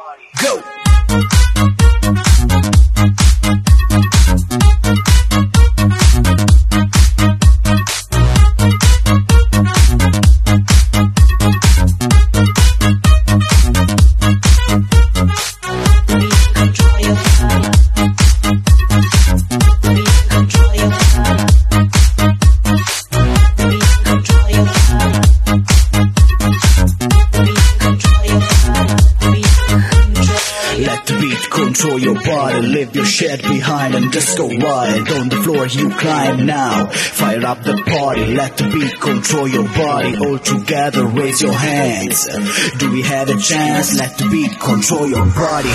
Go! Control your body, leave your shit behind and just go wild. On the floor you climb now, fire up the party, let the beat control your body. All together raise your hands. Do we have a chance? Let the beat control your body.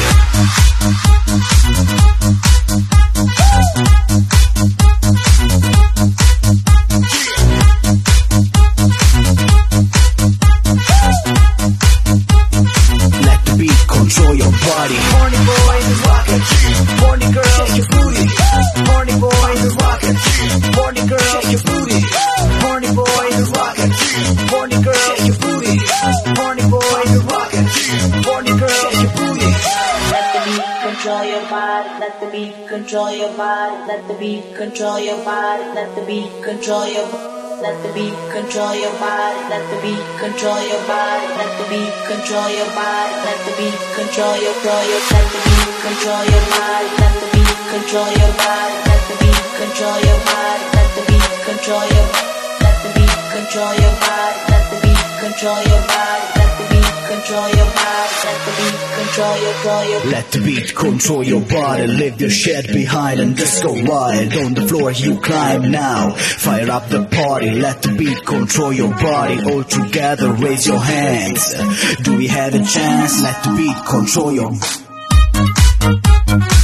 Let the beat control your body. Horny boys is rockin', horny girl, shake your booty. Horny boys is rockin', horny girl, shake your booty. Horny boys is rockin', horny girl, shake your booty. Horny boys is rockin', horny girl, shake your booty. Let the beat control your body. Let the beat control your body. Let the beat control your body. Let the beat control your body. Let the beat control your body. Let the beat control your body. Let the beat control your body. Let the beat control your Let the beat control your body. Let the beat control your body. Let the beat control your body. Let the beat control your Let the beat control your body. Let the beat control your body. Let the beat control your body. Let the beat control your Let the beat control your body, leave your shit behind and just go wild. On the floor you climb now, fire up the party, let the beat control your body. All together raise your hands. Do we have a chance? Let the beat control your